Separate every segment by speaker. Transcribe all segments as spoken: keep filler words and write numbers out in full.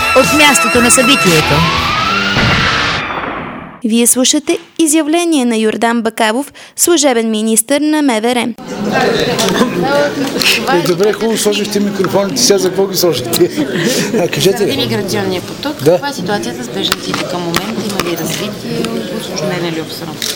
Speaker 1: от мястото на събитието.
Speaker 2: Вие слушате изявление на Йордан Бакалов, служебен министър на МВР.
Speaker 3: Е, добре, хубаво сложихте микрофоните, сега за какво ги сложихте? Кажете.
Speaker 4: Заради миграционния поток,
Speaker 3: да.
Speaker 4: Каква е ситуацията с бежанците към момента? Има ли развитие, усложнена ли обстановка?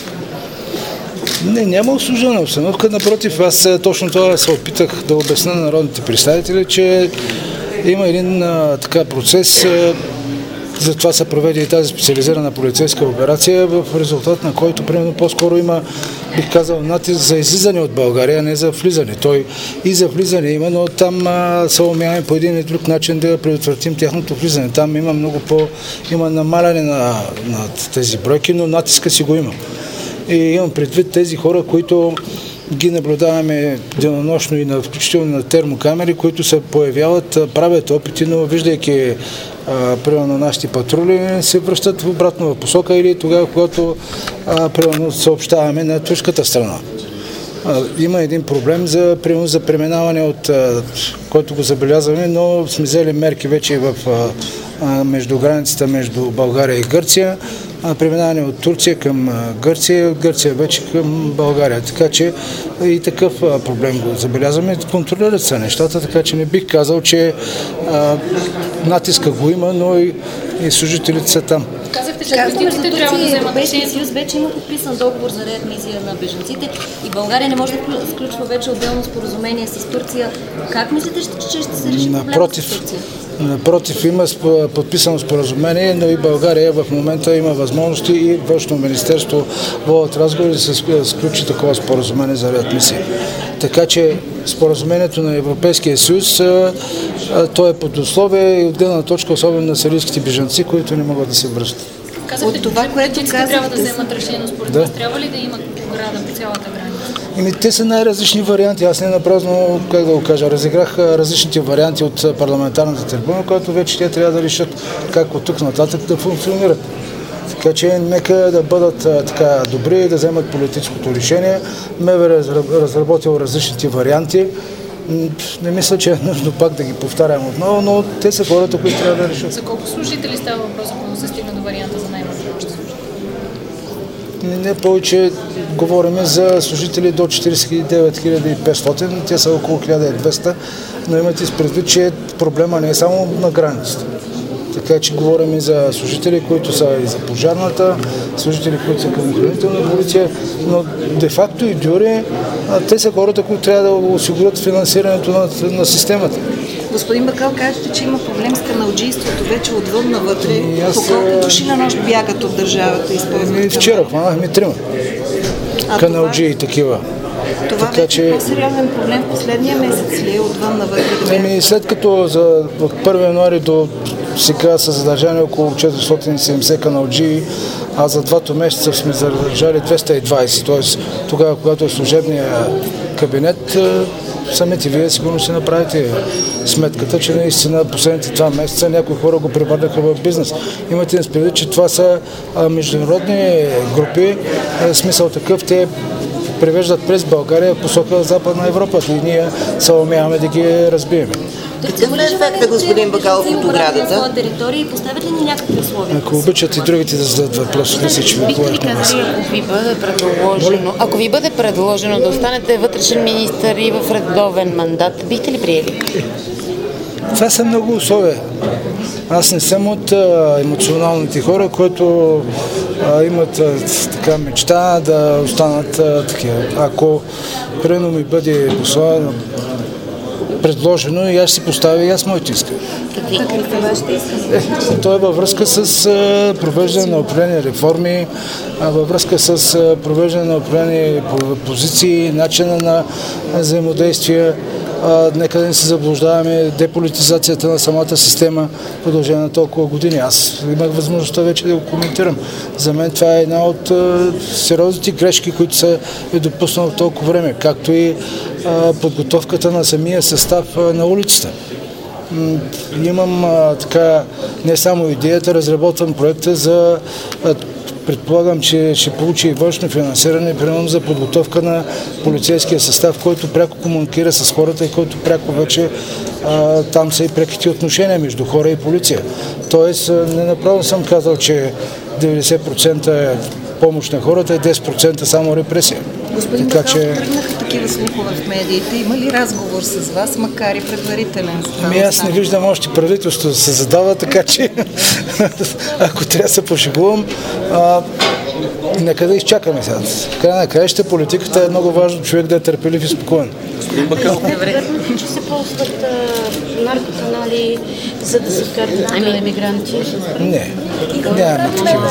Speaker 3: Не, няма усложнена обстановка. Напротив, аз точно това се опитах да обясня на народните представители, че има един а, така процес, а, затова се проведе и тази специализирана полицейска операция, в резултат на който примерно по-скоро има, бих казал, натиск за излизане от България, не за влизане. Той и за влизане има, но там а, се умяваме по един или друг начин да предотвратим тяхното влизане. Там има много по... има намаляне на, на тези бройки, но натиска си го има. И имам предвид тези хора, които ги наблюдаваме денонощно и на, включително на термокамери, които се появяват, правят опити, но виждайки а, примерно нашите патрули, се връщат в обратно в посока или тогава, когато а, примерно съобщаваме на турската страна. А, има един проблем за, примерно, за преминаване, от а, който го забелязваме, но сме взели мерки вече в а, между границата между България и Гърция, преминаване от Турция към Гърция, от Гърция вече към България. Така че и такъв проблем го забелязваме. Контролират се нещата, така че не бих казал, че а, натиска го има, но и, и служителите са там.
Speaker 5: Казахте, че политиците трябва да вземат решение. Съюз вече има подписан договор за реадмисия на бежанците и България не може да сключва вече отделно споразумение с Турция. Как мислите, че ще се реши проблема с Турция?
Speaker 3: Напротив, има подписано споразумение, но и България в момента има възможности и Външно министерство водят разговори да се сключи такова споразумение за реадмисия. Така че споразумението на Европейския съюз, то е под условие и от гледна точка, особено на сирийските бежанци, които не могат да се връщат.
Speaker 5: Казахте, че политиците трябва да вземат решение, според
Speaker 3: да.
Speaker 5: вас трябва ли да има ограда по цялата граница?
Speaker 3: Ими, те са най-различни варианти. Аз не напразно, как да го кажа, разиграх различните варианти от парламентарната трибуна, която вече те трябва да решат как от тук нататък да функционират. Така че нека да бъдат а, така добри, да вземат политическото решение. МВР е разработил различните варианти. Не мисля, че е нужно пак да ги повтарям отново, но те са хората, които трябва да решат.
Speaker 5: За колко служители става въпрос, ако се стигне до варианта за най-малко служители?
Speaker 3: Не, не повече говорим за служители до четиридесет и девет хиляди и петстотин, те са около хиляда и двеста, но имате предвид, че проблема не е само на границата. Така че говорим и за служители, които са и за пожарната, служители, които са към охранителна полиция, но де-факто и дори те са хората, които трябва да осигурят финансирането на, на системата.
Speaker 6: Господин Бакал, кажете, че има проблем с каналджийството вече отвън навътре.
Speaker 3: Аз...
Speaker 6: По колко души на нощ бягат от държавата?
Speaker 3: Използват вчера хванахме трима каналджии и такива.
Speaker 6: Това така, вече е че... по-сериозен проблем в последния месец ли е отвън навътре?
Speaker 3: Еми, след като за, от първи януари до сега са задържани около четиристотин и седемдесет каналджии, а за двата месеца сме задържали двеста и двадесет. Т.е. тогава, когато е служебният кабинет, самите вие сигурно си направите сметката, че наистина последните два месеца някои хора го превърнаха в бизнес. Имате да предвид, че това са международни групи, смисъл такъв, те превеждат през България в посока Западна Европа и ние се умяваме да ги разбием.
Speaker 6: Какъв е ефектът, господин Бакалов, от оградата?
Speaker 5: Територии поставят ли ни някакви условия?
Speaker 3: Ако обичат и другите да зададат въпрос, мисля, че ви
Speaker 4: бихте ли казали, ако ви бъде предложено, ако ви бъде предложено да останете вътрешен министър и в редовен мандат, бихте ли приели?
Speaker 3: Това са много условия. Аз не съм от а, емоционалните хора, които а, имат а, така мечта да останат а, такива. Ако примерно ми бъде послано, предложено и аз ще си поставя и аз моите искания.
Speaker 5: Какви са вашите искания?
Speaker 3: То е във връзка с а, провеждане на определени реформи, а, във връзка с а, провеждане на определени позиции, начина на взаимодействие. Uh, нека да не се заблуждаваме, деполитизацията на самата система продължение на толкова години. Аз имах възможността вече да го коментирам. За мен това е една от uh, сериозните грешки, които са е допуснал в толкова време, както и uh, подготовката на самия състав uh, на улицата. М- имам uh, така не само идеята, разработвам проекта за uh, предполагам, че ще получи и външно финансиране, примерно за подготовка на полицейския състав, който пряко комуникира с хората и който пряко вече а, там са и преките отношения между хора и полиция. Тоест, не направо съм казал, че деветдесет процента е помощ на хората и десет процента само репресия.
Speaker 6: Господин Бакалов, че... тръгнаха такива слухове в медиите. Има ли разговор с вас, макар и предварителен?
Speaker 3: Ами аз не виждам още правителство да се задава, така че ако трябва да се пошегувам, а, нека да изчакаме сега. В края на краища политиката е много важно човек да е търпелив и спокоен.
Speaker 7: Господин Бакалов.
Speaker 5: Вероятно ли, че се ползват наркоканали, за да се вкарат ами... емигранти?
Speaker 3: Не, нямаме такива.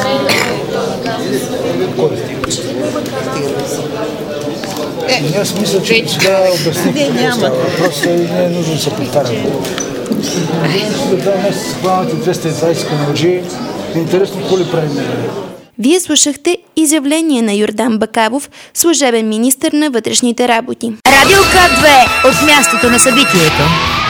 Speaker 3: Е, аз мисля, че сега обясних какво става. Просто не е нужно да се повтарям. За два месеца хванати двеста и двайсет каналджи. Интересно какво ли правим?
Speaker 2: Вие слушахте изявление на Йордан Бакалов, служебен министър на вътрешните работи.
Speaker 1: Радио К две от мястото на събитието.